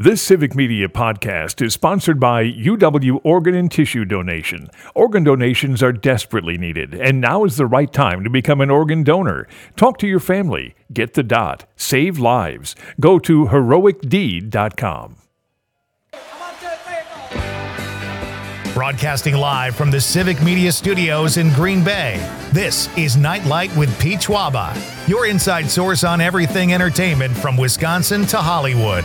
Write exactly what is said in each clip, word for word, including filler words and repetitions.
This Civic Media podcast is sponsored by U W Organ and Tissue Donation. Organ donations are desperately needed, and now is the right time to become an organ donor. Talk to your family. Get the dot. Save lives. Go to heroic deed dot com. Broadcasting live from the Civic Media Studios in Green Bay, this is Nightlight with Pete Schwaba, your inside source on everything entertainment from Wisconsin to Hollywood.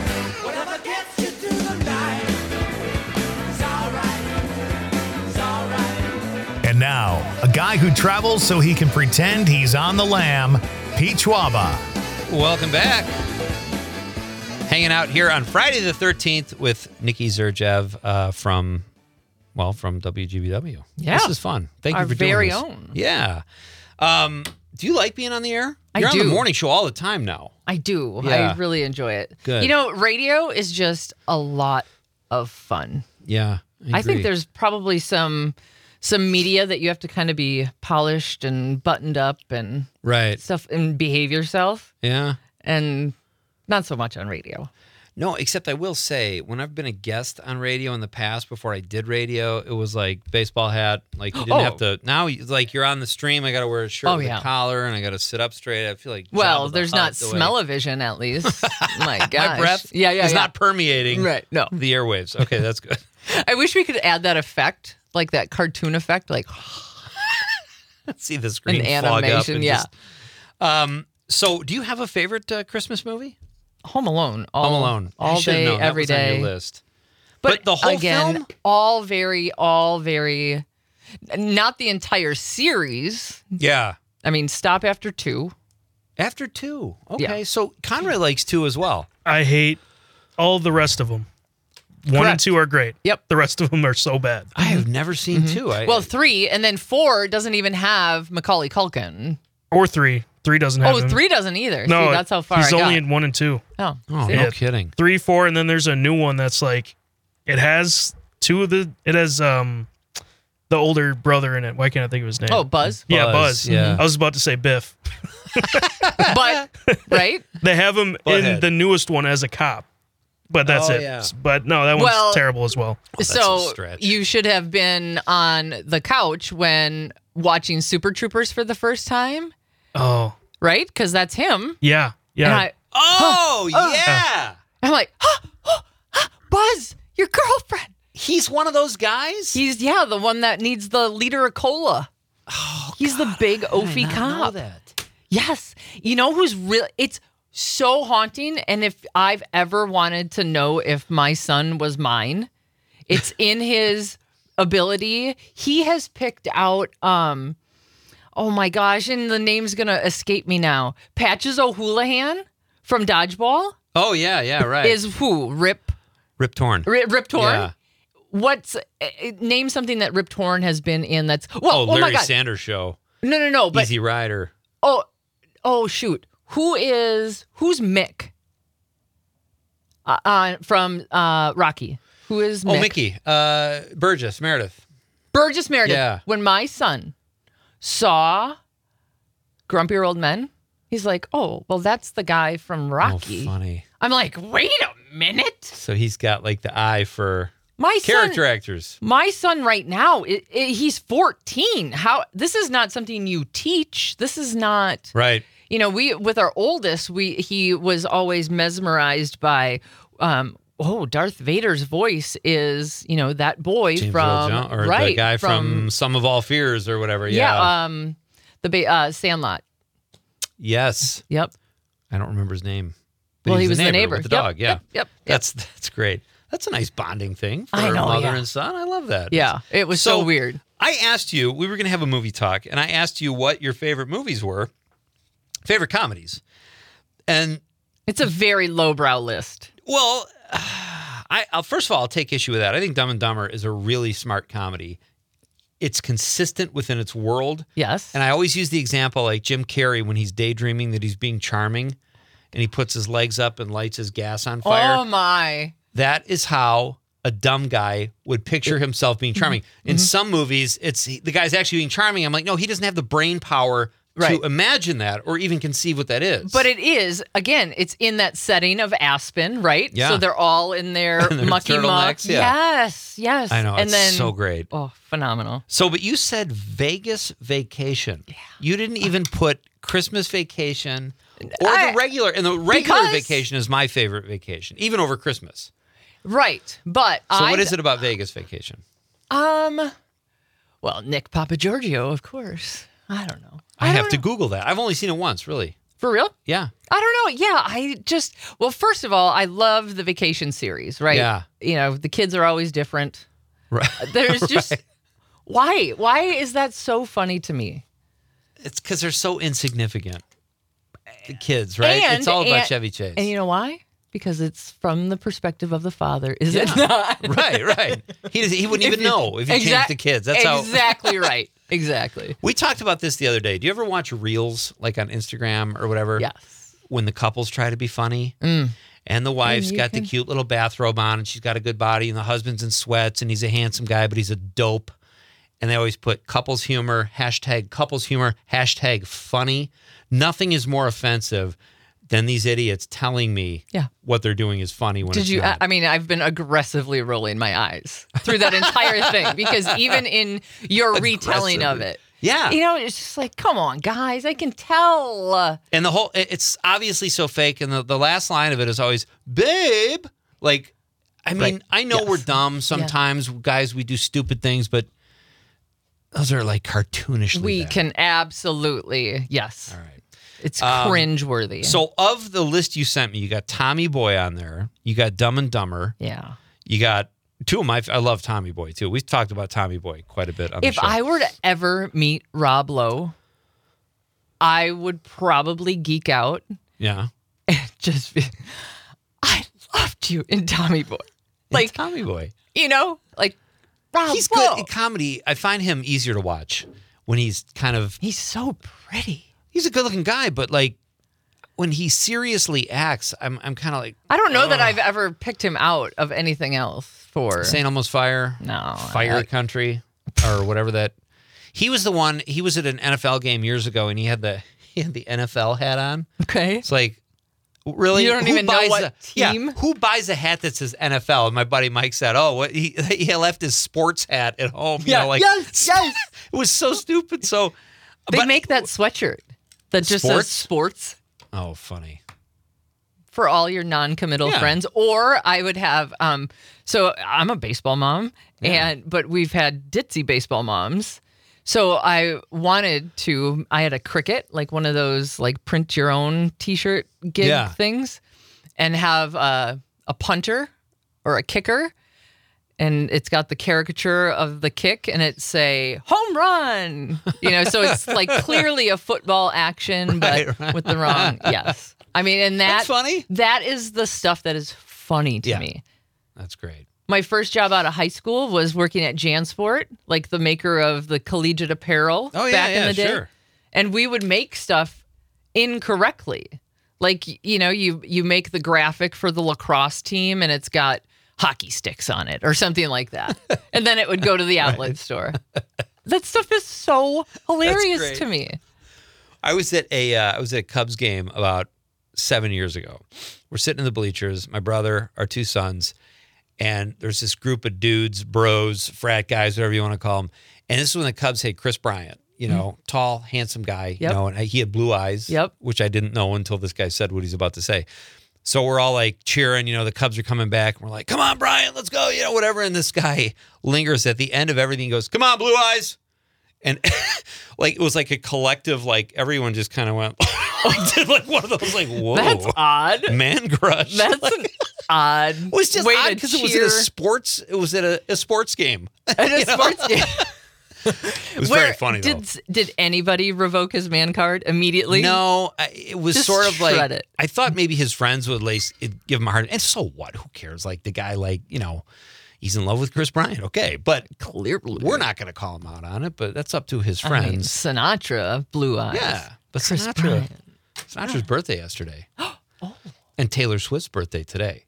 And now, a guy who travels so he can pretend he's on the lam, Pete Schwaba. Welcome back. Hanging out here on Friday the thirteenth with Nikki Zerjev uh, from, well, from W G B W. Yeah. This is fun. Thank Our you for doing very this. own. Yeah. Um, do you like being on the air? I You're do. on the morning show all the time now. I do. Yeah. I really enjoy it. Good. You know, radio is just a lot of fun. Yeah. I, I think agree. there's probably some some media that you have to kind of be polished and buttoned up and Right. stuff and behave yourself, Yeah. and not so much on radio. No, except I will say, when I've been a guest on radio in the past, before I did radio, it was like baseball hat. Like you didn't Oh. have to. Now, you- like you're on the stream, I got to wear a shirt Oh, with yeah. a collar, and I got to sit up straight. I feel like Well, Jabba the there's Hutt not the way- smell-o-vision at least. My gosh. My breath Yeah, yeah, is yeah. not permeating Right, no. the airwaves. Okay, that's good. I wish we could add that effect, like that cartoon effect, like See the screen an fog up. animation. And Yeah. just- um, so, do you have a favorite uh, Christmas movie? Home Alone. All, Home Alone. I All should've day, known that every was on your day. list. But, But the whole again, film? all very, all very, not the entire series. Yeah. I mean, stop after two. After two. Okay. Yeah. So, Conrad likes two as well. I hate all the rest of them. One and Correct. two are great. Yep. The rest of them are so bad. I have never seen Mm-hmm. two. I, Well, three, and then four doesn't even have Macaulay Culkin. Or three. Three doesn't have Oh, him. three doesn't either. No, See, that's how far he's I only got. in one and two. Oh, oh, see? no Yeah. kidding. Three, four, and then there's a new one that's like, it has two of the, it has um the older brother in it. Why can't I think of his name? Oh, Buzz. yeah, Buzz, Buzz. yeah. I was about to say Biff. But, right? They have him Butthead. in the newest one as a cop. But that's Oh, it. yeah. But no, that one's Well- terrible as well. that's a So stretch. you should have been on the couch when watching Super Troopers for the first time, Oh, right? Because that's him. yeah. Yeah. And I, Oh, yeah. I'm like, huh, huh, huh, Buzz, your girlfriend. He's one of those guys? He's, yeah, the one that needs the liter of cola. oh, He's the big How did I oafy not know cop. that? Yes. You know who's real? It's so haunting. And if I've ever wanted to know if my son was mine, it's in his ability. He has picked out, um, oh my gosh, and the name's going to escape me now. Patches O'Houlihan from Dodgeball Oh, yeah, yeah, right. is who? Rip, Rip Torn. Rip, Rip Torn? Yeah. What's, uh, name something that Rip Torn has been in that's, well, Oh, oh, my Larry God. Sanders Show. No, no, no. But, Easy Rider. oh, oh, shoot. Who is, who's Mick? Uh, uh, from uh, Rocky. Who is Mick? Oh, Mickey. Uh, Burgess, Meredith. Burgess Meredith. Yeah. When my son saw Grumpier Old Men, he's like, oh, well, that's the guy from Rocky. Oh, funny. I'm like, wait a minute. So he's got like the eye for My character son, actors. my son right now, it, it, he's fourteen. How? This is not something you teach. This is not. Right. You know, we with our oldest, we he was always mesmerized by, um, oh, Darth Vader's voice is, you know, that boy James from Earl Jones, or right the guy from, Sum of All Fears or whatever. yeah, Yeah. um, the ba- uh, Sandlot. yes. Yep. I don't remember his name. But Well, he was the neighbor. with the Yep, dog. Yeah. Yep. Yep. yep. That's that's great. That's a nice bonding thing for I know, mother yeah. and son. I love that. Yeah. It was so, So- weird. I asked you, we were going to have a movie talk, and I asked you what your favorite movies were, favorite comedies. And, It's a very lowbrow list. well, I I'll, first of all, I'll take issue with that. I think Dumb and Dumber is a really smart comedy. It's consistent within its world. Yes. And I always use the example like Jim Carrey when he's daydreaming that he's being charming, and he puts his legs up and lights his gas on fire. Oh my. That is how a dumb guy would picture himself being charming. In some movies, it's the guy's actually being charming. I'm like, no, he doesn't have the brain power Right. to imagine that or even conceive what that is. But it is, again, it's in that setting of Aspen, right? Yeah. So they're all in their And their mucky muck. turtlenecks, yeah. Yes, yes. I know, and it's then, so great. Oh, phenomenal. So, but you said Vegas vacation. Yeah. You didn't even put Christmas vacation or I- the regular. And the regular because- vacation is my favorite vacation, even over Christmas. Right. But So, I, what is it about Vegas vacation? Um, well, Nick Papagiorgio, of course. I don't know. I, have don't to know. Google that. I've only seen it once, really. For real? Yeah. I don't know. Yeah, I just, well, first of all, I love the vacation series, right? Yeah. You know, the kids are always different. Right. There's just, Right. why? Why is that so funny to me? It's because they're so insignificant. The kids, right? And- it's all about and- Chevy Chase. And you know why? Because it's from the perspective of the father, is it Yeah. not? right, right. He does, he wouldn't even know if he changed Exact- the kids. That's how. Exactly right. Exactly. We talked about this the other day. Do you ever watch reels like on Instagram or whatever? Yes. When the couples try to be funny, Mm. and the wife's you got can- the cute little bathrobe on, and she's got a good body, and the husband's in sweats, and he's a handsome guy, but he's a dope. And they always put couples humor, hashtag couples humor, hashtag funny. Nothing is more offensive than these idiots telling me Yeah. what they're doing is funny when Did it's you? not. I mean, I've been aggressively rolling my eyes through that entire thing because even in your retelling of Aggressively. it, Yeah. you know, it's just like, come on, guys, I can tell. And the whole, it- it's obviously so fake. And the, the last line of it is always, babe. Like, I mean, Right. I know Yes. we're dumb sometimes, guys, we do stupid things, but those are like cartoonishly We bad. can absolutely, yes, All right. it's Um, cringeworthy. So, of the list you sent me, you got Tommy Boy on there. You got Dumb and Dumber. yeah. You got two of my, I love Tommy Boy too. We've talked about Tommy Boy quite a bit on If the show. I were to ever meet Rob Lowe, I would probably geek out yeah. and just be, I loved you in Tommy Boy. Like Like, Tommy Boy. you know, like Rob He's Lowe. good in comedy. I find him easier to watch when he's kind of, He's so pretty. he's a good looking guy, but like when he seriously acts, I'm I'm kind of like I don't know that Ugh. I've ever picked him out of anything else for. Saint Elmo's Fire, No, Fire I- Country, or whatever that. He was the one. He was at an N F L game years ago, and he had the he had the N F L hat on. Okay. It's like, really? You don't Who even know buys what a- team? Yeah, who buys a hat that says N F L? And my buddy Mike said, "Oh, what he he left his sports hat at home." You know, like yes, yes. it was so stupid. So They but- make that sweatshirt that just Sports? says sports Oh, funny. for all your non-committal Yeah. friends. Or I would have um so I'm a baseball mom and but we've had ditzy baseball moms. So I wanted to I had a cricket, like one of those like print your own t-shirt gig Yeah. things, and have uh, a punter or a kicker. And it's got the caricature of the kick, and it say home run. You know, so it's like clearly a football action, but Right, right. with the wrong. Yes, I mean, and that That's funny. That is the stuff that is funny to Yeah. me. That's great. My first job out of high school was working at JanSport, like the maker of the collegiate apparel Oh, yeah, back yeah, in the day. sure. And we would make stuff incorrectly. Like, you know, you you make the graphic for the lacrosse team and it's got hockey sticks on it or something like that. And then it would go to the outlet store. That stuff is so hilarious great. to me. I was at a uh, I was at a Cubs game about seven years ago. We're sitting in the bleachers, my brother, our two sons, and there's this group of dudes, bros, frat guys, whatever you want to call them. And this is when the Cubs had Chris Bryant, you know, tall, handsome guy, you Yep. know, and he had blue eyes, Yep. which I didn't know until this guy said what he's about to say. So we're all like cheering, you know, the Cubs are coming back. And we're like, come on, Bryant, let's go, you know, whatever. And this guy lingers at the end of everything, goes, come on, blue eyes. And like it was like a collective, like everyone just kind of went, like, did like one of those, like, whoa, That's odd. man crush. That's Like, an odd it was just way odd to because it was at a cheer sports. It was at a, a sports game. at a you know? sports game. It was Where- very funny did, though. Did anybody revoke his man card immediately? No, I- it was Just sort of like shred it. I thought maybe his friends would at least give him a hard. And so what? Who cares? Like the guy, like you know, he's in love with Chris Bryant. Okay, but Clearly. we're not going to call him out on it. But that's up to his I mean, friends. Sinatra, Blue Eyes. Yeah, but Chris Sinatra. Bryant. Sinatra's birthday yesterday, and Taylor Swift's birthday today.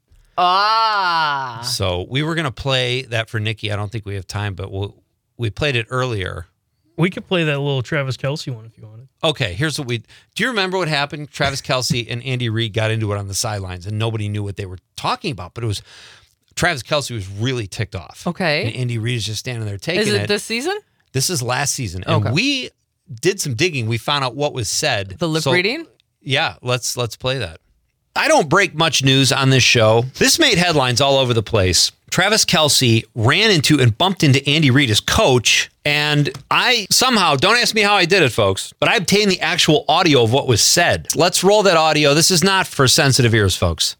Ah. So we were going to play that for Nikki. I don't think we have time, but we'll, we played it earlier We could play that little Travis Kelce one if you wanted. Okay, here's what we... Do you remember what happened? Travis Kelce and Andy Reid got into it on the sidelines, and nobody knew what they were talking about, but it was... Travis Kelce was really ticked off. Okay. And Andy Reid is just standing there taking Is it, it. this season? This is last season. And Okay. we did some digging. We found out what was said. The lip So, reading? Yeah, let's let's play that. I don't break much news on this show. This made headlines all over the place. Travis Kelce ran into and bumped into Andy Reid, his coach, and I somehow, don't ask me how I did it, folks, but I obtained the actual audio of what was said. Let's roll that audio. This is not for sensitive ears, folks.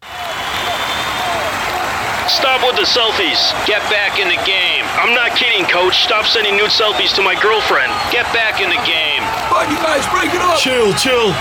Stop with the selfies. Get back in the game. I'm not kidding, coach. Stop sending nude selfies to my girlfriend. Get back in the game. Come on, you guys, break it up. Chill, chill.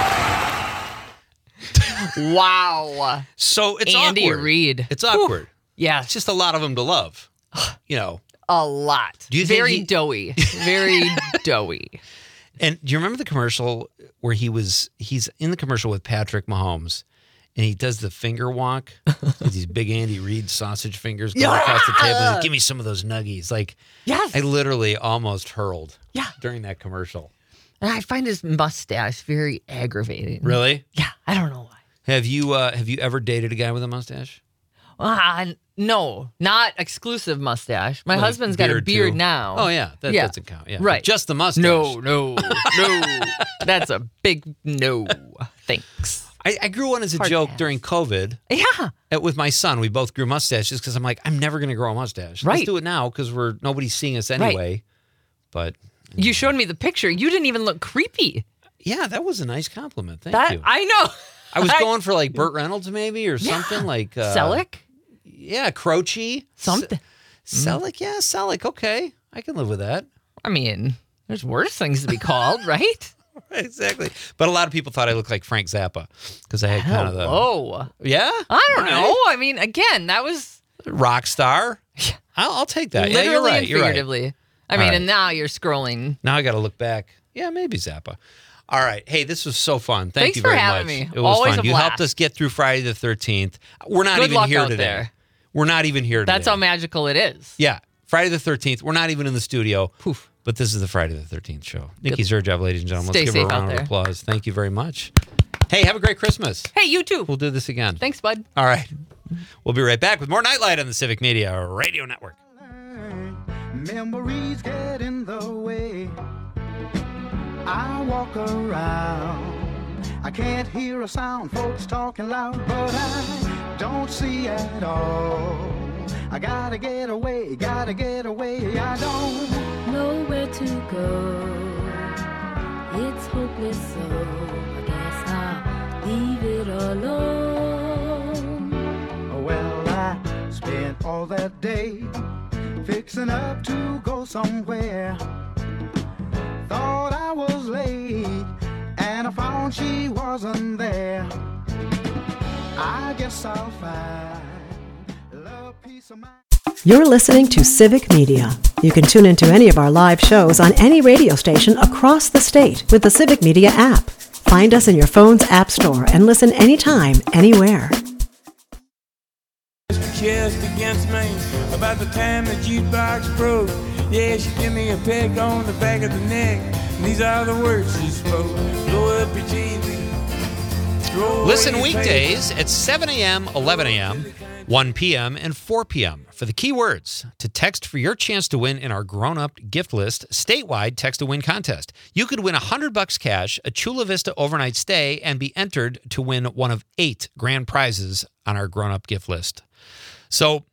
Wow. So it's Andy awkward. Reid. It's awkward. Yeah, It's just a lot of them to love. You know. a lot. Do you think Very he- doughy. Very doughy. And do you remember the commercial where he was, he's in the commercial with Patrick Mahomes and he does the finger walk with these big Andy Reid sausage fingers going Yeah. across the table. Like, give me some of those nuggies. Like, Yes. I literally almost hurled Yeah. during that commercial. And I find his mustache very aggravating. Really? Yeah, I don't know why. Have you uh, have you ever dated a guy with a mustache? Uh, no, not exclusive mustache. My Like husband's got a beard, beard too? now. Oh, yeah. That Yeah. doesn't count. Yeah. Right. Just the mustache. No, no, no. That's a big no. Thanks. I, I grew one as a Hard joke pass. during COVID. Yeah. Uh, With my son, we both grew mustaches because I'm like, I'm never going to grow a mustache. Let's Right. do it now because we're nobody's seeing us anyway. But You showed me the picture. You didn't even look creepy. yeah, that was a nice compliment. Thank That you. I know. I was going for like Burt Reynolds maybe or something like uh, Selleck? Yeah, Croce. Something. S- Selleck, yeah, Selleck. Okay, I can live with that. I mean, there's worse things to be called, right? Exactly. But a lot of people thought I looked like Frank Zappa because I had kind of the Hello. yeah. I don't All know. right. I mean, again, that was Rock star. I'll, I'll take that. literally yeah, you're right. and You're right. figuratively. I All mean, right. and now you're scrolling. Now I got to look back. Yeah, maybe Zappa. All right. Hey, this was so fun. Thank Thanks you for very having much. me. It was Always fun. a You helped blast. us get through Friday the thirteenth. We're not Good even luck here out today. there. We're not even here today. That's how magical it is. Yeah. Friday the thirteenth. We're not even in the studio. Poof. But this is the Friday the thirteenth show. Nikki Zerjev, ladies and gentlemen. Stay Let's give her a safe out round of there. applause. Thank you very much. Hey, have a great Christmas. Hey, you too. We'll do this again. Thanks, bud. All right. We'll be right back with more Nightlight on the Civic Media Radio Network. Memories get in the way. I walk around. I can't hear a sound, folks talking loud, but I don't see at all. I gotta get away, gotta get away. I don't know where to go. It's hopeless, so I guess I'll leave it alone. Well, I spent all that day fixing up to go somewhere. Thought I was late, and I found she wasn't there. I guess I'll find a little peace of mind. You're listening to Civic Media. You can tune into any of our live shows on any radio station across the state with the Civic Media app. Find us in your phone's app store and listen anytime, anywhere. Chest against me about the time the jukebox broke. Yeah, she gave me a peck on the back of the neck. And these are the words she spoke. Blow up your T V. throw away Listen your weekdays at seven a.m., eleven a.m., one p.m., and four p.m. for the keywords to text for your chance to win in our grown-up gift list statewide text-to-win contest. You could win one hundred bucks cash, a Chula Vista overnight stay, and be entered to win one of eight grand prizes on our grown-up gift list. So,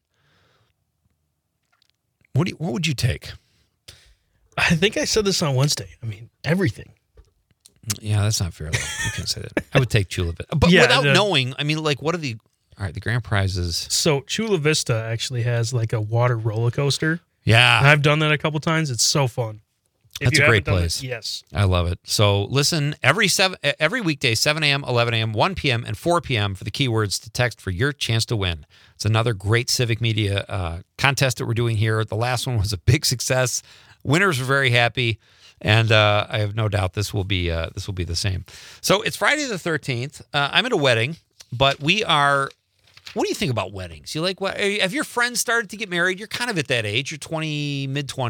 what do you, what would you take? I think I said this on Wednesday. I mean, everything. Yeah, that's not fair, though. You can't say that. I would take Chula Vista. But Yeah, without the- knowing, I mean, like, what are the... All right, the grand prizes. So Chula Vista actually has like a water roller coaster. And Yeah, I've done that a couple times. It's so fun. If That's you a great haven't done it- place. yes. I love it. So listen every seven every weekday, seven a.m., eleven a.m., one p.m., and four p.m. for the keywords to text for your chance to win. It's another great Civic Media uh, contest that we're doing here. The last one was a big success. Winners were very happy, and uh, I have no doubt this will be uh, this will be the same. So it's Friday the thirteenth. Uh, I'm at a wedding, but we are. What do you think about weddings? You like what? Have your friends started to get married? You're kind of at that age. You're twenty, mid twenties.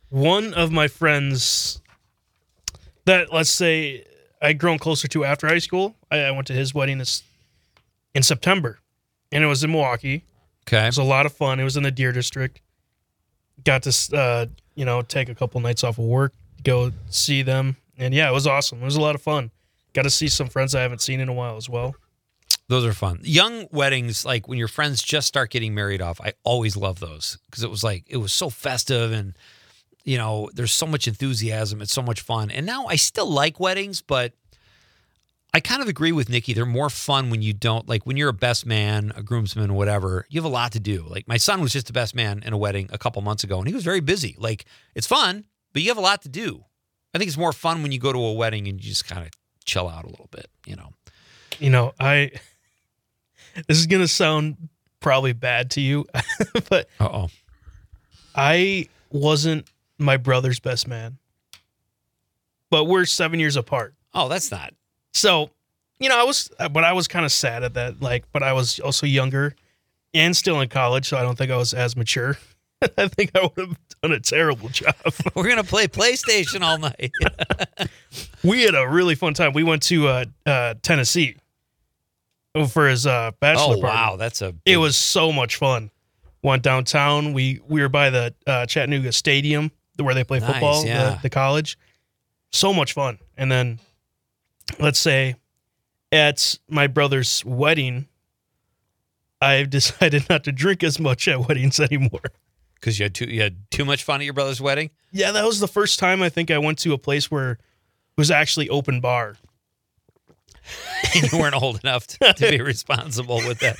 one of my friends that, let's say, I'd grown closer to after high school, I, I went to his wedding this, in September, and it was in Milwaukee. Okay. It was a lot of fun. It was in the Deer District. Got to, uh, you know, take a couple nights off of work, go see them. And, yeah, it was awesome. It was a lot of fun. Got to see some friends I haven't seen in a while as well. Those are fun. Young weddings, like when your friends just start getting married off, I always love those because it was like, it was so festive and, you know, there's so much enthusiasm. It's so much fun. And now I still like weddings, but I kind of agree with Nikki. They're more fun when you don't, like when you're a best man, a groomsman, whatever, you have a lot to do. Like my son was just the best man in a wedding a couple months ago and he was very busy. Like it's fun, but you have a lot to do. I think it's more fun when you go to a wedding and you just kind of chill out a little bit, you know. You know, I, this is going to sound probably bad to you, but Uh-oh. I wasn't my brother's best man, but we're seven years apart. Oh, that's not. So, you know, I was, but I was kind of sad at that, like, but I was also younger and still in college, so I don't think I was as mature. I think I would have done a terrible job. We're going to play PlayStation all night. We had a really fun time. We went to uh, uh, Tennessee for his uh, bachelor Oh, party. wow. That's a. It was so much fun. Went downtown. We we were by the uh, Chattanooga Stadium where they play Nice, football, yeah. the, the college. So much fun. And then, let's say, at my brother's wedding, I've decided not to drink as much at weddings anymore. Because you had too you had too much fun at your brother's wedding? Yeah, that was the first time I think I went to a place where it was actually open bar. And you weren't old enough to, to be responsible with that.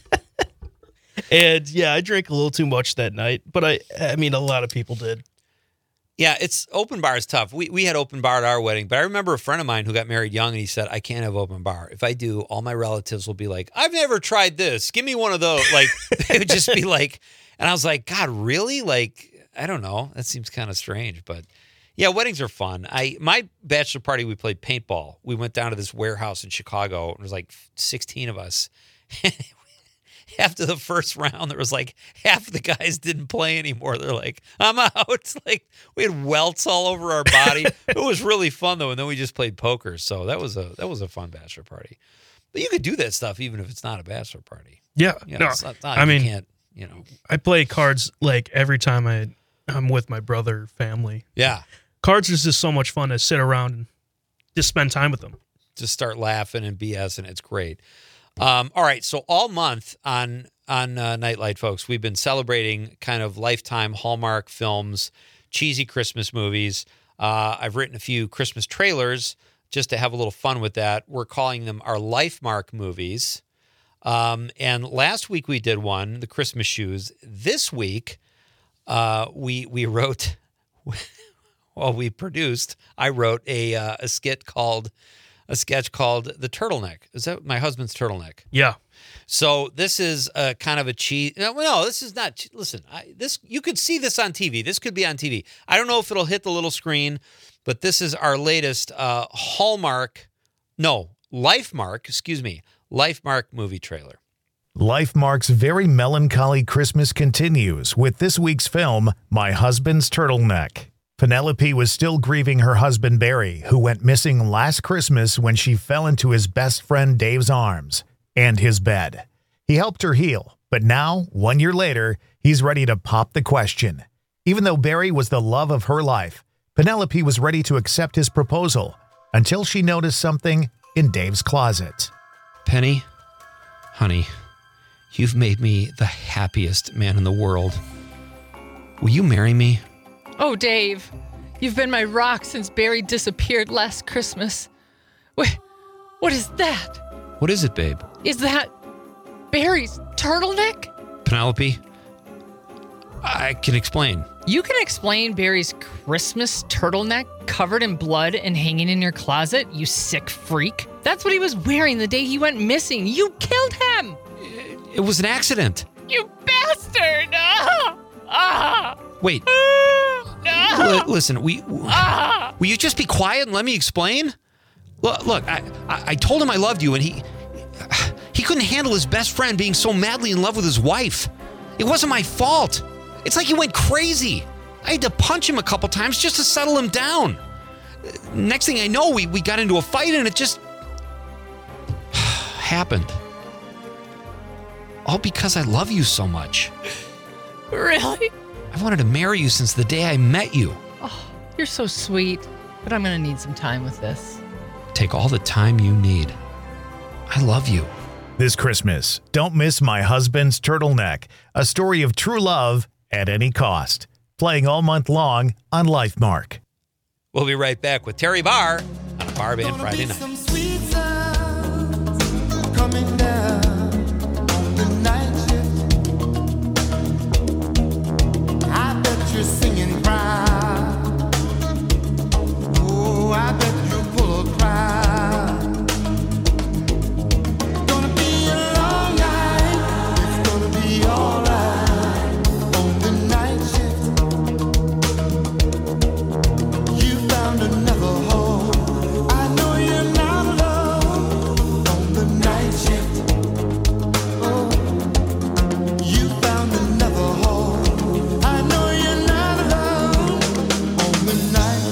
And yeah, I drank a little too much that night, but I I mean a lot of people did. Yeah, it's open bar is tough. We we had open bar at our wedding, but I remember a friend of mine who got married young and he said, I can't have open bar. If I do, all my relatives will be like, I've never tried this. Give me one of those. Like they would just be like, and I was like, God, really? Like, I don't know. That seems kind of strange, but yeah, weddings are fun. I my bachelor party, we played paintball. We went down to this warehouse in Chicago. And there was like sixteen of us. After the first round, there was like half the guys didn't play anymore. They're like, I'm out. It's like we had welts all over our body. It was really fun though, and then we just played poker. So that was a that was a fun bachelor party. But you could do that stuff even if it's not a bachelor party. Yeah, You know, no, it's not, not, I you mean, can't, you know. I play cards like every time I I'm with my brother family. Yeah. Cards is just so much fun to sit around and just spend time with them. Just start laughing and BSing. It's great. Um, all right, so all month on on uh, Nightlight, folks, we've been celebrating kind of Lifetime Hallmark films, cheesy Christmas movies. Uh, I've written a few Christmas trailers just to have a little fun with that. We're calling them our Lifemark movies. Um, and last week we did one, The Christmas Shoes. This week uh, we we wrote, well, we produced. I wrote a uh, a skit called. A sketch called The Turtleneck. Is that my husband's turtleneck? Yeah. So this is a kind of a cheese. No, no, this is not. Listen, I, this you could see this on T V. This could be on T V. I don't know if it'll hit the little screen, but this is our latest uh, Hallmark, no, Lifemark, excuse me, Lifemark movie trailer. Lifemark's very melancholy Christmas continues with this week's film, My Husband's Turtleneck. Penelope was still grieving her husband Barry, who went missing last Christmas when she fell into his best friend Dave's arms and his bed. He helped her heal, but now, one year later, he's ready to pop the question. Even though Barry was the love of her life, Penelope was ready to accept his proposal until she noticed something in Dave's closet. Penny, honey, you've made me the happiest man in the world. Will you marry me? Oh, Dave, you've been my rock since Barry disappeared last Christmas. Wait, what is that? What is it, babe? Is that Barry's turtleneck? Penelope, I can explain. You can explain Barry's Christmas turtleneck covered in blood and hanging in your closet, you sick freak. That's what he was wearing the day he went missing. You killed him! It was an accident. You bastard! Ah! Ah! Wait. No! L- listen, we, Ah! will you just be quiet and let me explain? Look, look I, I, I told him I loved you, and he he couldn't handle his best friend being so madly in love with his wife. It wasn't my fault. It's like he went crazy. I had to punch him a couple times just to settle him down. Next thing I know, we, we got into a fight and it just happened. All because I love you so much. Really? I wanted to marry you since the day I met you. Oh, you're so sweet, but I'm going to need some time with this. Take all the time you need. I love you. This Christmas, don't miss My Husband's Turtleneck, a story of true love at any cost. Playing all month long on LifeMark. We'll be right back with Terry Barr on a Bar Band Friday night. Some sweet sounds coming down on the night shift. I bet you're singing proud. Oh, I bet you're full of pride. Gonna be a long night. It's gonna be alright on the night shift. You found another home. I know you're not alone on the night shift. Oh, you found another home. I know you're not alone on the night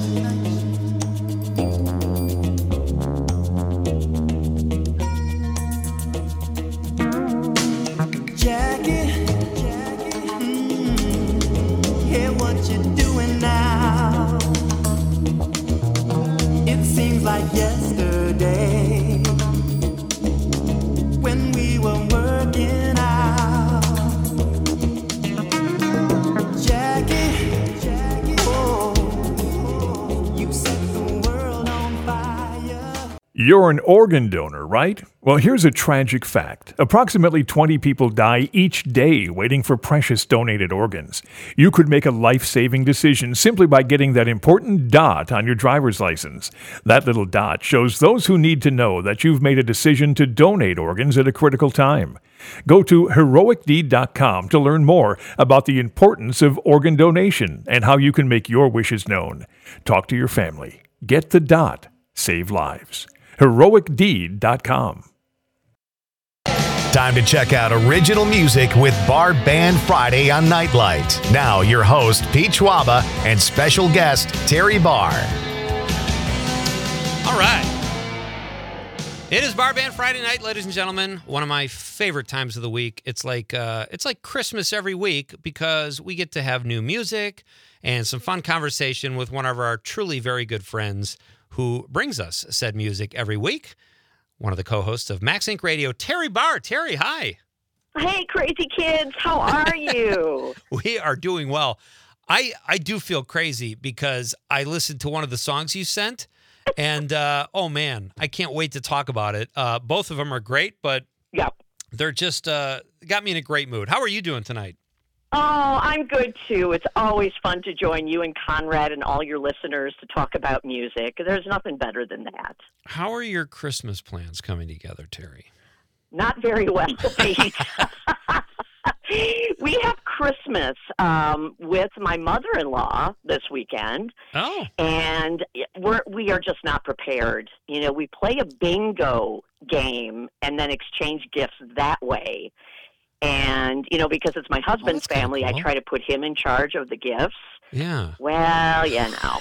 shift. Jackie, Jackie, mm, hear what you're doing now. It seems like yesterday when we were working out. Jackie, Jackie, oh, you set the world on fire. You're an organ donor, right? Well, here's a tragic fact. Approximately twenty people die each day waiting for precious donated organs. You could make a life-saving decision simply by getting that important dot on your driver's license. That little dot shows those who need to know that you've made a decision to donate organs at a critical time. Go to heroic deed dot com to learn more about the importance of organ donation and how you can make your wishes known. Talk to your family. Get the dot. Save lives. heroic deed dot com. Time to check out original music with Bar Band Friday on Nightlight. Now, your host, Pete Schwaba, and special guest, Terry Barr. All right. It is Bar Band Friday night, ladies and gentlemen. One of my favorite times of the week. It's like uh, it's like Christmas every week because we get to have new music and some fun conversation with one of our truly very good friends who brings us said music every week. One of the co-hosts of Max Inc Radio, Terry Barr. Terry, hi. Hey, crazy kids. How are you? We are doing well. I, I do feel crazy because I listened to one of the songs you sent, and uh, oh, man, I can't wait to talk about it. Uh, both of them are great, but Yep. they're just uh, got me in a great mood. How are you doing tonight? Oh, I'm good, too. It's always fun to join you and Conrad and all your listeners to talk about music. There's nothing better than that. How are your Christmas plans coming together, Terry? Not very well, Pete. We have Christmas um, with my mother-in-law this weekend. Oh. And we're, we are just not prepared. You know, we play a bingo game and then exchange gifts that way. And, you know, because it's my husband's kinda family, cool. I try to put him in charge of the gifts. Yeah. Well, you know.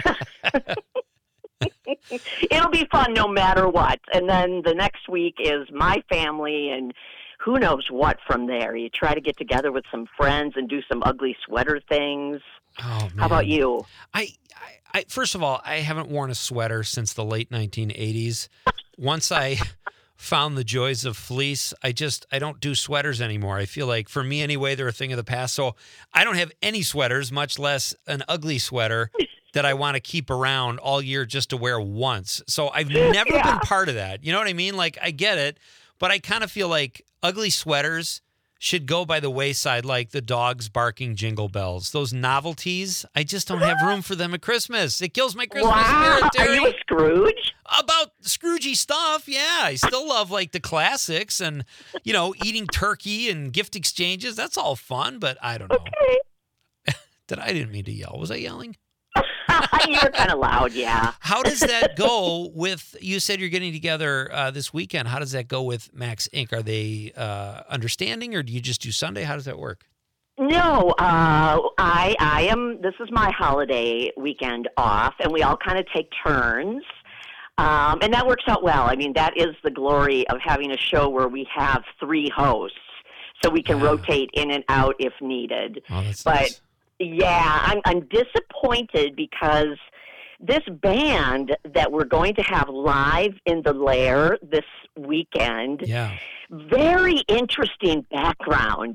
It'll be fun no matter what. And then the next week is my family and who knows what from there. You try to get together with some friends and do some ugly sweater things. Oh, man. How about you? I, I, I first of all, I haven't worn a sweater since the late nineteen eighties. Once I found the joys of fleece, I just I don't do sweaters anymore. I feel like, for me anyway, they're a thing of the past. So I don't have any sweaters, much less an ugly sweater that I want to keep around all year just to wear once. So I've never Yeah. been part of that. You know what I mean? Like, I get it, but I kind of feel like ugly sweaters should go by the wayside, like the dogs barking jingle bells. Those novelties, I just don't have room for them at Christmas. It kills my Christmas Wow. spirit, Are Terry. you a Scrooge? About Scroogey stuff, yeah. I still love, like, the classics and, you know, eating turkey and gift exchanges. That's all fun, but I don't know. Okay. Did I didn't mean to yell. Was I yelling? You were kind of loud, yeah. How does that go with, you said you're getting together uh, this weekend. How does that go with Max Incorporated? Are they uh, understanding, or do you just do Sunday? How does that work? No, uh, I I am. This is my holiday weekend off, and we all kind of take turns, um, and that works out well. I mean, that is the glory of having a show where we have three hosts, so we can Yeah. rotate in and out if needed. Oh, that's but nice. yeah, I'm I'm disappointed because this band that we're going to have live in the Lair this weekend, Yeah. very interesting background.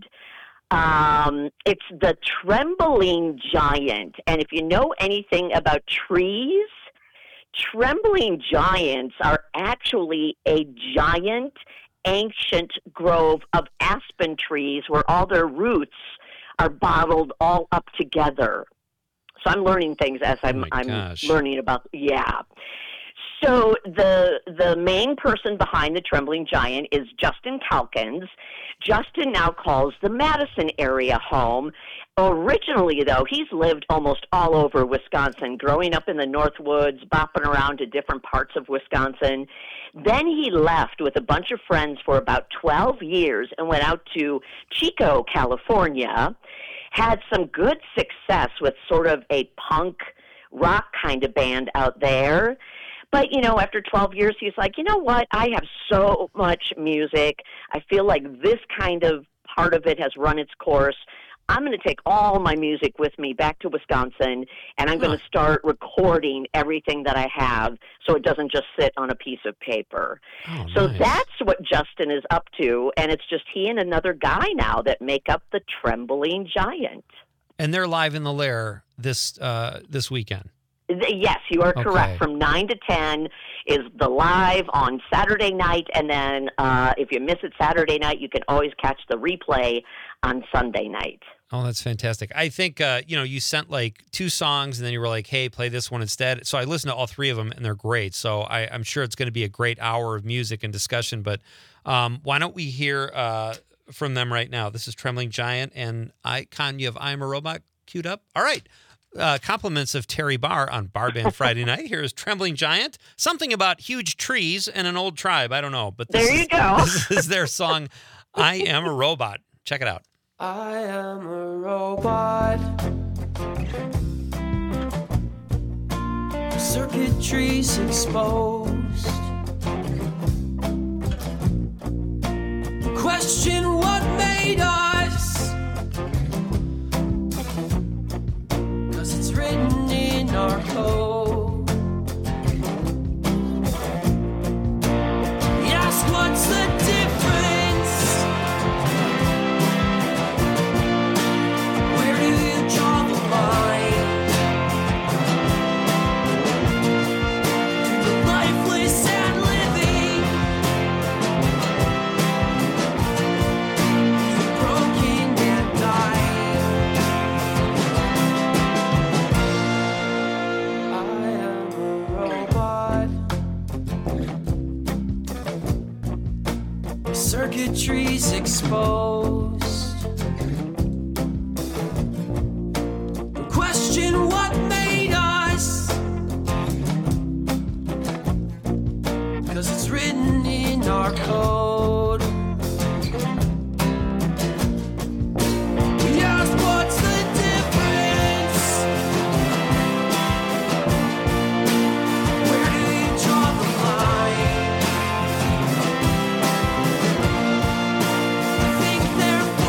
Um, it's the Trembling Giant. And if you know anything about trees, Trembling Giants are actually a giant, ancient grove of aspen trees where all their roots are bottled all up together. So I'm learning things as I'm, my I'm gosh. learning about, yeah. So the the main person behind the Trembling Giant is Justin Calkins. Justin now calls the Madison area home. Originally, though, he's lived almost all over Wisconsin, growing up in the North Woods, bopping around to different parts of Wisconsin. Then he left with a bunch of friends for about twelve years and went out to Chico, California, had some good success with sort of a punk rock kind of band out there. But, you know, after twelve years, he's like, you know what? I have so much music. I feel like this kind of part of it has run its course. I'm going to take all my music with me back to Wisconsin, and I'm going to start recording everything that I have so it doesn't just sit on a piece of paper. Oh, So nice. that's what Justin is up to, and it's just he and another guy now that make up the Trembling Giant. And they're live in the Lair this uh, this weekend. Th- Yes, you are Okay. correct. From nine to ten is the live on Saturday night, and then uh, if you miss it Saturday night, you can always catch the replay on Sunday night. Oh, that's fantastic. I think, uh, you know, you sent like two songs and then you were like, hey, play this one instead. So I listened to all three of them and they're great. So I, I'm sure it's going to be a great hour of music and discussion. But um, why don't we hear uh, from them right now? This is Trembling Giant and I, Con, you have I Am a Robot queued up. All right. Uh, compliments of Terry Barr on Bar Band Friday night. Here's Trembling Giant. Something about huge trees and an old tribe. I don't know. But this There you is, go. This is their song, I Am a Robot. Check it out. I am a robot. Circuitry's exposed. Question what made us, 'cause it's written in our code. Yes, what's the difference? Circuitry's exposed. Question what made us, 'cause it's written in our code. Yes, what's the difference? Where do you draw the line? I think they're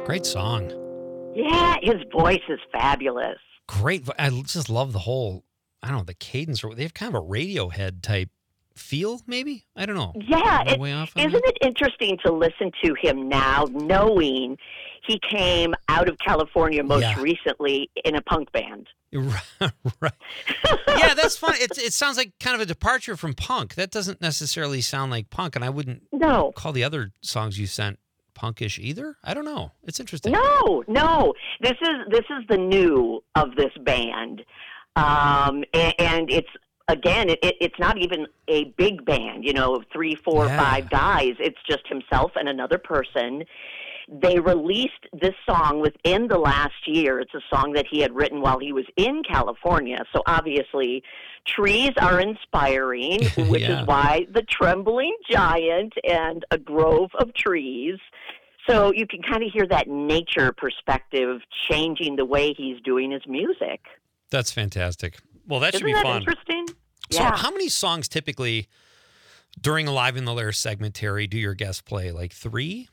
Great song. Yeah, his voice is fabulous. Great. vo- I just love the whole, I don't know, the cadence. Or they have kind of a Radiohead type feel, maybe? I don't know. Yeah, Am I it, way off on isn't it interesting to listen to him now, knowing he came out of California most Yeah. recently in a punk band? Right. right. Yeah, that's fun. It, it sounds like kind of a departure from punk. That doesn't necessarily sound like punk, and I wouldn't No. call the other songs you sent punkish either. I don't know. It's interesting. No, no. This is this is the new of this band, um, and, and it's again, it, it, it's not even a big band. You know, three, four, Yeah. five guys. It's just himself and another person. They released this song within the last year. It's a song that he had written while he was in California. So obviously, trees are inspiring, which Yeah. is why the Trembling Giant and a grove of trees. So you can kind of hear that nature perspective changing the way he's doing his music. That's fantastic. Well, that should Isn't be that fun. interesting? So, Yeah. how many songs typically during a Live in the Lair segment, Terry, do your guests play? Like three?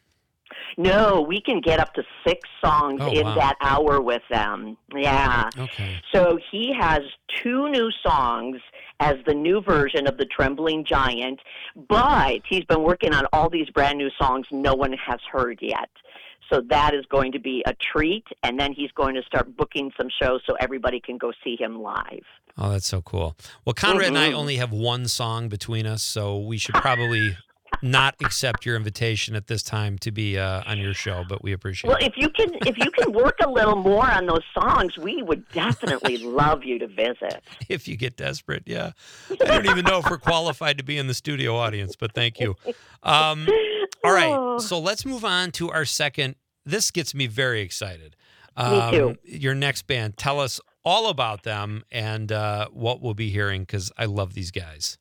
No, we can get up to six songs Oh, in wow. that hour with them. Yeah. Okay. So he has two new songs as the new version of the Trembling Giant, but he's been working on all these brand new songs no one has heard yet. So that is going to be a treat, and then he's going to start booking some shows so everybody can go see him live. Oh, that's so cool. Well, Conrad and I Mhm. only have one song between us, so we should probably not accept your invitation at this time to be uh, on your show, but we appreciate Well, it. if you can, if you can work a little more on those songs, we would definitely love you to visit. If you get desperate, yeah. I don't even know if we're qualified to be in the studio audience, but thank you. Um, all Oh. right, so let's move on to our second. This gets me very excited. Um, Me too. Your next band. Tell us all about them and uh, what we'll be hearing, because I love these guys.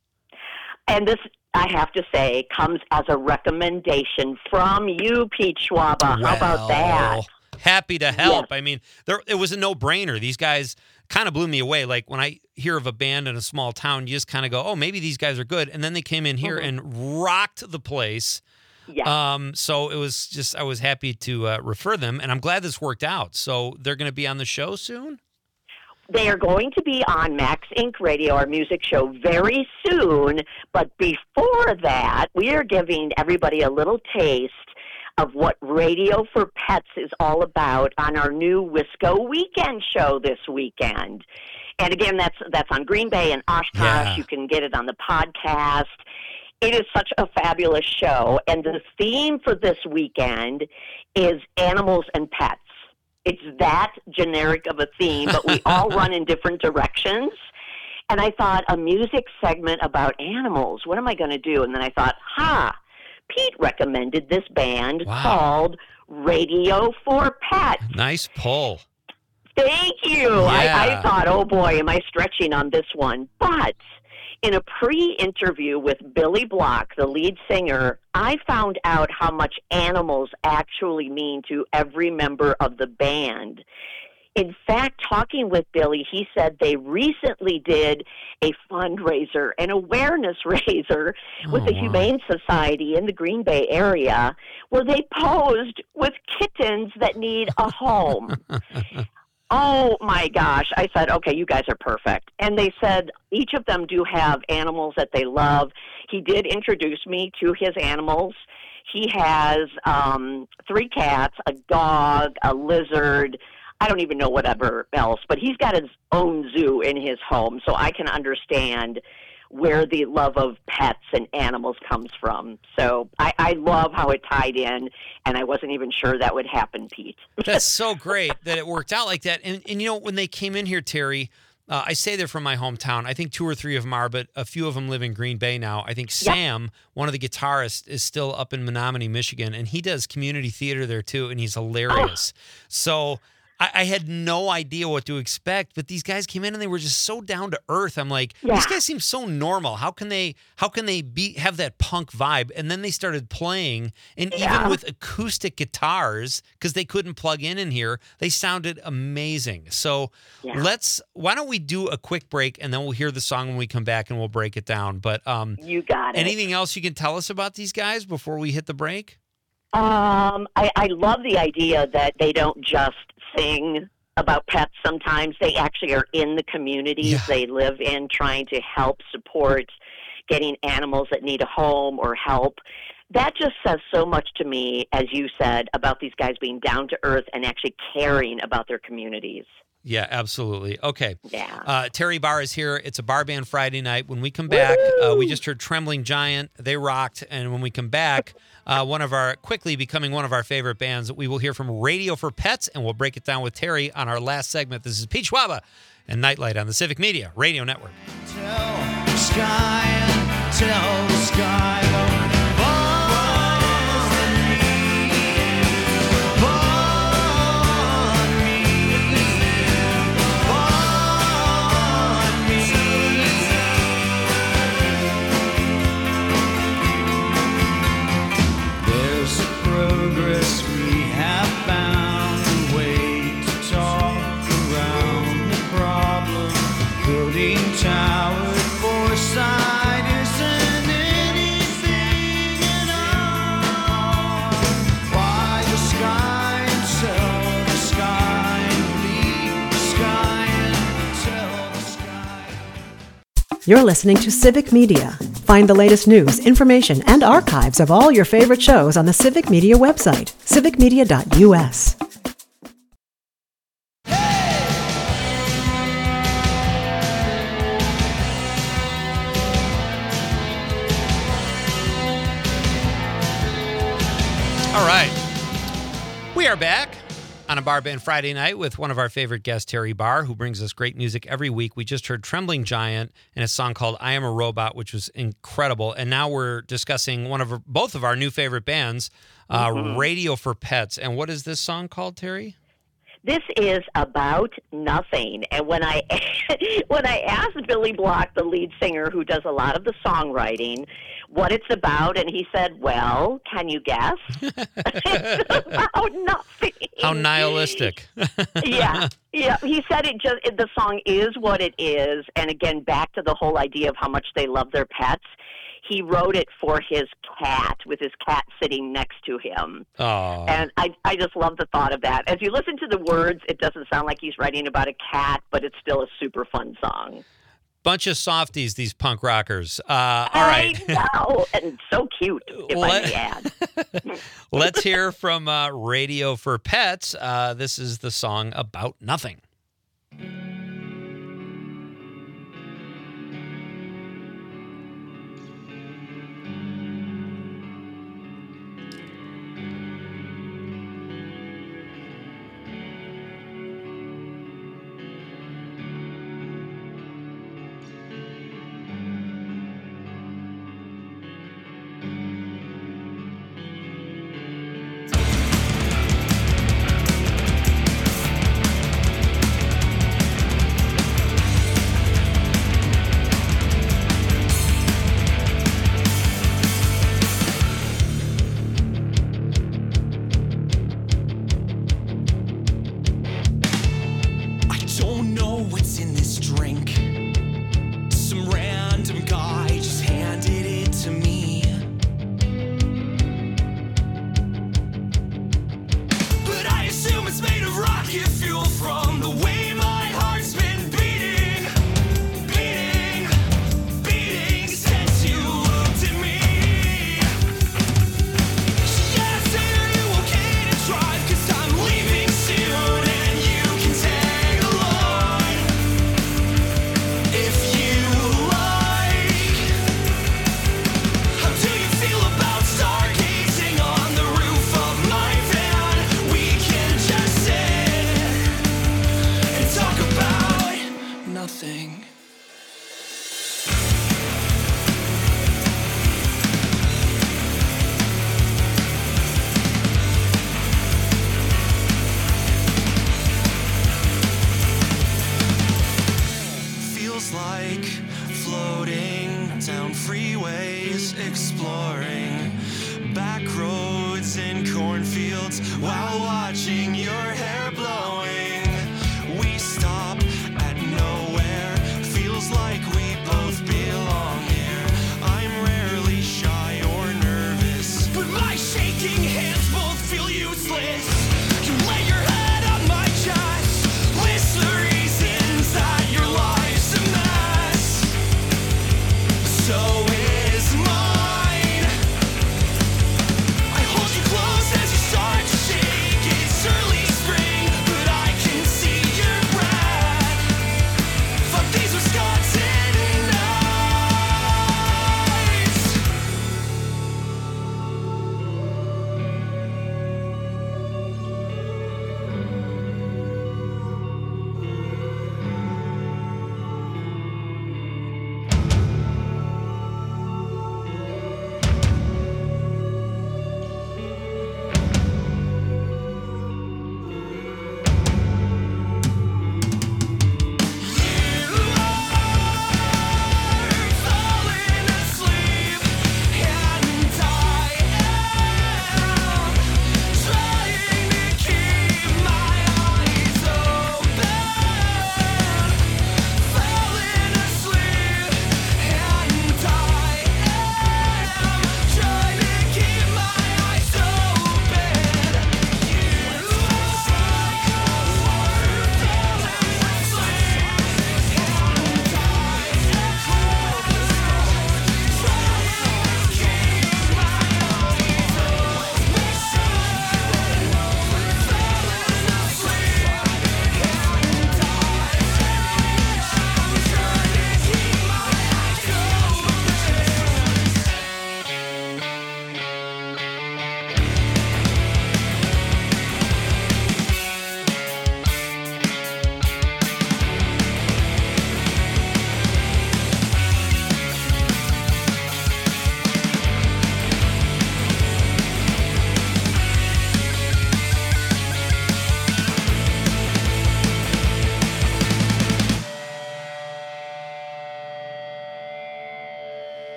And this, I have to say, comes as a recommendation from you, Pete Schwaba. How about that? Well, happy to help. I mean, there it was a no-brainer. These guys kind of blew me away. Like when I hear of a band in a small town, you just kind of go, "Oh, maybe these guys are good." And then they came in here Mhm. and rocked the place. Yeah. Um, so it was just I was happy to uh, refer them, and I'm glad this worked out. So they're going to be on the show soon. They are going to be on Max Inc Radio, our music show, very soon. But before that, we are giving everybody a little taste of what Radio for Pets is all about on our new Wisco Weekend show this weekend. And again, that's that's on Green Bay and Oshkosh. Yeah. You can get it on the podcast. It is such a fabulous show. And the theme for this weekend is animals and pets. It's that generic of a theme, but we all run in different directions. And I thought, a music segment about animals, what am I going to do? And then I thought, ha, Pete recommended this band Wow. called Radio for Pets. Nice pull. Thank you. Yeah. I, I thought, oh boy, am I stretching on this one. But in a pre-interview with Billy Block, the lead singer, I found out how much animals actually mean to every member of the band. In fact, talking with Billy, he said they recently did a fundraiser, an awareness raiser with Oh, the wow. Humane Society in the Green Bay area, where they posed with kittens that need a home. Oh my gosh. I said, okay, you guys are perfect. And they said each of them do have animals that they love. He did introduce me to his animals. He has um, three cats, a dog, a lizard. I don't even know whatever else, but he's got his own zoo in his home, so I can understand where the love of pets and animals comes from. So I, I love how it tied in, and I wasn't even sure that would happen, Pete. That's so great that it worked out like that. And, and you know, when they came in here, Terry, uh, I say they're from my hometown. I think two or three of them are, but a few of them live in Green Bay now. I think Sam, one of the guitarists, is still up in Menominee, Michigan, and he does community theater there too, and he's hilarious. So I, I had no idea what to expect, but these guys came in and they were just so down to earth. I'm like, Yeah. these guys seem so normal. How can they? How can they be have that punk vibe? And then they started playing, and Yeah. even with acoustic guitars, because they couldn't plug in in here, they sounded amazing. So Yeah. let's. Why don't we do a quick break, and then we'll hear the song when we come back, and we'll break it down. But um, You got it. anything else you can tell us about these guys before we hit the break? Um, I, I love the idea that they don't just sing about pets. Sometimes they actually are in the communities Yeah. they live in, trying to help support getting animals that need a home or help. That just says so much to me, as you said, about these guys being down to earth and actually caring about their communities. Yeah, absolutely. Okay. Yeah. Uh, Terry Barr is here. It's a Bar Band Friday night. When we come back, uh, we just heard Trembling Giant. They rocked. And when we come back, uh, one of our, quickly becoming one of our favorite bands, we will hear from Radio for Pets, and we'll break it down with Terry on our last segment. This is Pete Schwaba and Nightlight on the Civic Media Radio Network. Tell the sky, tell the sky, born me, born me, born me. There's a progress we have found, a way to talk around the problem. Building tower foresight isn't anything at all. Fly the sky and tell the sky, and leave the sky and tell the sky. You're listening to Civic Media. Find the latest news, information, and archives of all your favorite shows on the Civic Media website, civic media dot u s. All right. We are back on a Bar Band Friday night with one of our favorite guests, Terry Barr, who brings us great music every week. We just heard Trembling Giant and a song called I Am a Robot, which was incredible. And now we're discussing one of our, both of our new favorite bands, uh, Mhm. Radio for Pets. And what is this song called, Terry? This is about nothing. And when I when I asked Billy Block, the lead singer who does a lot of the songwriting, what it's about, and he said, "Well, can you guess?" It's about nothing. How nihilistic. yeah, yeah. He said it just it, the song is what it is, and again, back to the whole idea of how much they love their pets. He wrote it for his cat, with his cat sitting next to him. Oh. And I, I just love the thought of that. As you listen to the words, it doesn't sound like he's writing about a cat, but it's still a super fun song. Bunch of softies, these punk rockers. Uh, all right. I know, and so cute, if I may add. Let's hear from uh, Radio for Pets. Uh, this is the song About Nothing. I don't know what's in this drink. Some random guy just handed it to me. But I assume it's made of rocket fuel from the way my heart's been beating, beating, beating since you looked at me. She asked, "Are you okay to drive? 'Cause I'm leaving soon and you can tag along if you like." How do you feel about stargazing on the roof of my van? We can just sit and talk about nothing. Feels like floating down freeways, exploring back roads and cornfields while watching your hair blowing. We stop at nowhere, feels like we both belong here. I'm rarely shy or nervous, but my shaking hands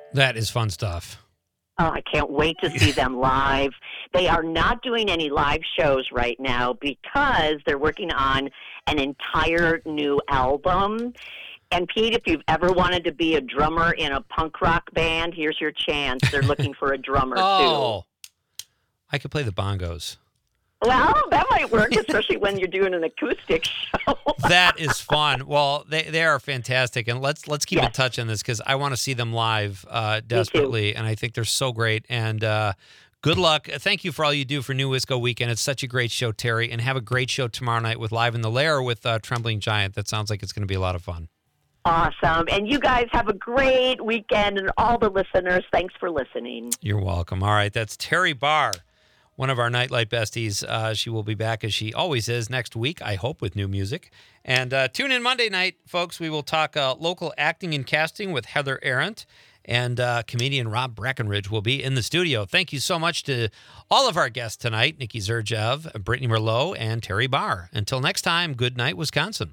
That is fun stuff. Oh, I can't wait to see them live. They are not doing any live shows right now because they're working on an entire new album. And Pete, if you've ever wanted to be a drummer in a punk rock band, here's your chance. They're looking for a drummer, Oh, I could play the bongos. too. Well, that might work, especially when you're doing an acoustic show. That is fun. Well, they, they are fantastic, and let's let's keep Yes. in touch on this because I want to see them live uh, desperately, and I think they're so great. And uh, good luck. Thank you for all you do for New Wisco Weekend. It's such a great show, Terry, and have a great show tomorrow night with Live in the Lair with uh, Trembling Giant. That sounds like it's going to be a lot of fun. Awesome. And you guys have a great weekend, and all the listeners, thanks for listening. You're welcome. All right, that's Terry Barr, one of our Nightlight besties. Uh, she will be back, as she always is, next week, I hope, with new music. And uh, tune in Monday night, folks. We will talk uh, local acting and casting with Heather Arendt, and uh, comedian Rob Breckenridge will be in the studio. Thank you so much to all of our guests tonight, Nikki Zerjev, Brittany Merlot, and Terry Barr. Until next time, good night, Wisconsin.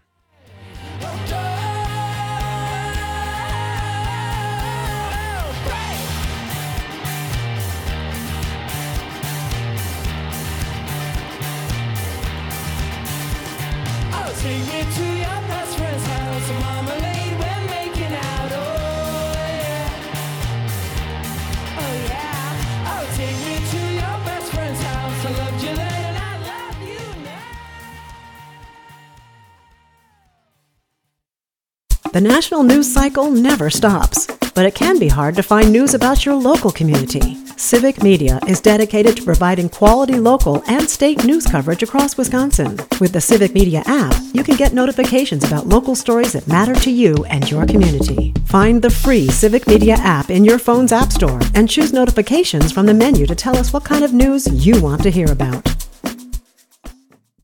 Oh, take me to your best friend's house. Marmalade, we're making out. Oh, yeah. Oh, yeah. Oh, take me to your best friend's house. I loved you then and I love you now. The national news cycle never stops, but it can be hard to find news about your local community. Civic Media is dedicated to providing quality local and state news coverage across Wisconsin. With the Civic Media app, you can get notifications about local stories that matter to you and your community. Find the free Civic Media app in your phone's app store and choose notifications from the menu to tell us what kind of news you want to hear about.